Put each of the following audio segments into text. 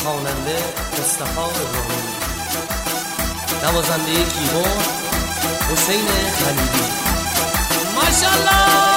خواننده مصطفی ابراهیمی، نوازنده کیبورد حسین خلیلی. ماشاءالله.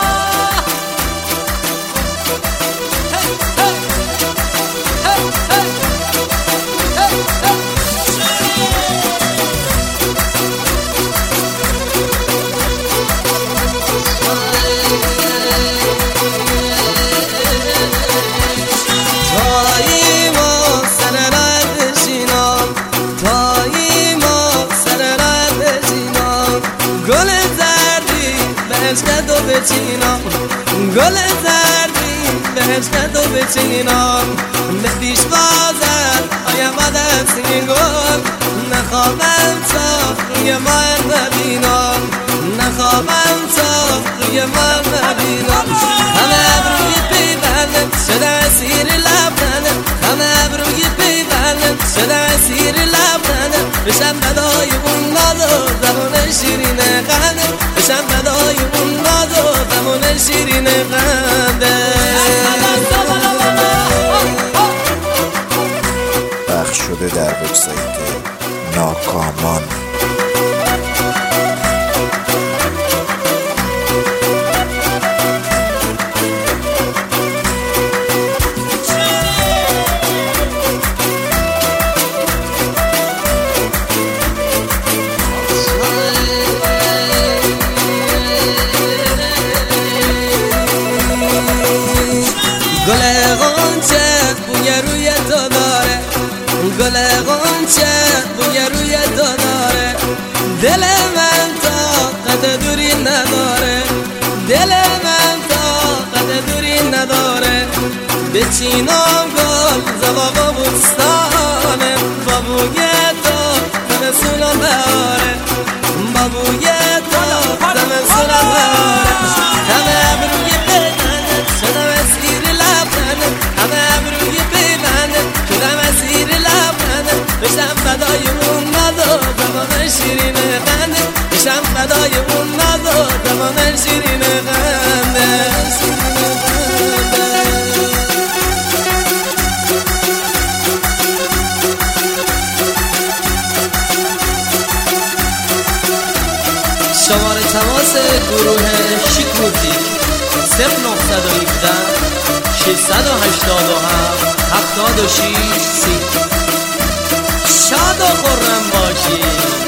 گل زردی بهشت و بچینم، گل زردی بهشت و بچینم، به پیش بازر آیم آدم سینگل، نخواهم تا روی من نبینم، نخواهم تا روی من نبینم. همه ابروی پیوندم شده اسیر لبخندم، همه ابروی پیوندم شده اسیر لبخندم، بشم بدای اون ناز و زبان شیرین خنده، بشم بدای اون ناز و زبان شیرین خنده. پخش شده در وبسایت ناکامان. گل غنچه بوی روی تو داره، گل غنچه بوی روی تو داره، دل من طاقت دوری نداره، دل من طاقت دوری نداره. بچینم گل زباق بوستانه، با بوی تو زمستونم بهاره، با بوی تو زمستونم بهاره. همه ابروی بزنه شدم اسیر لبخنده، همه ابروی بزنه شدم اسیر لبخنده، بشم فدای اون ناز و زبان شیرین خنده، بشم فدای اون ناز و زبان شیرین خنده. شماره تماس گروه شیک موزیک 0917 687 76 30. شاد و خرم باشید.